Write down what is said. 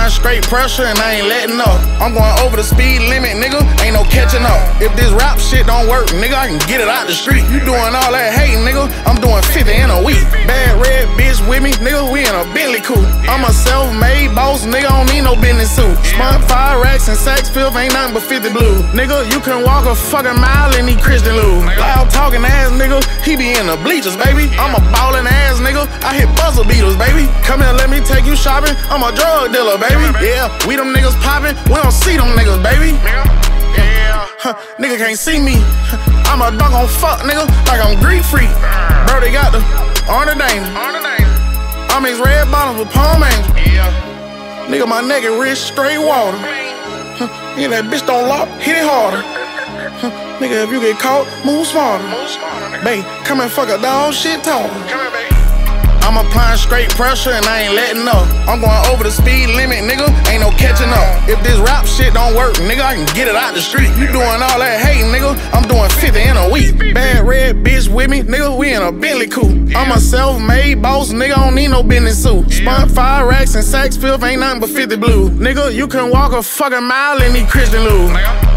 applying straight pressure and I ain't letting up. I'm going over the speed limit, nigga, ain't no catching up. If this rap shit don't work, nigga, I can get it out the street. You doing all that hating, nigga, I'm doing 50 in a week. Bad red bitch with me, nigga, we in a Bentley coupe. I'm a self-made boss, nigga, I don't need no business suit. Spun 5 racks and Saks Fifth ain't nothing but 50 blue. Nigga, you can walk a fucking mile in these Christian Lou. Loud talking ass nigga, he be in the bleachers, baby. I'm a ballin' ass nigga, I hit buzzer beaters, baby. Come here, let me take you shopping, I'm a drug dealer, baby. Yeah, we them niggas poppin', we don't see them niggas, baby. Nigga can't see me. I'm a dog on fuck, nigga, like I'm Greek freak. Bro, they got the ornament. I mix red bottles with Palm Angel. Nigga, my nigga rich, straight water. Nigga, that bitch don't lock, hit it harder. Nigga, if you get caught, move smarter. Babe, come and fuck a dog, shit talker. I'm applying straight pressure and I ain't letting up. I'm going over the speed limit, nigga, ain't no catching up. If this rap shit don't work, nigga, I can get it out the street. You doing all that hating, nigga, I'm doing 50 in a week. Bad red bitch with me, nigga, we in a Bentley coupe. I'm a self-made boss, nigga, I don't need no business suit. Spun 5 racks and Saks Fifth ain't nothing but 50 blue. Nigga, you can walk a fucking mile in these Christian Lou.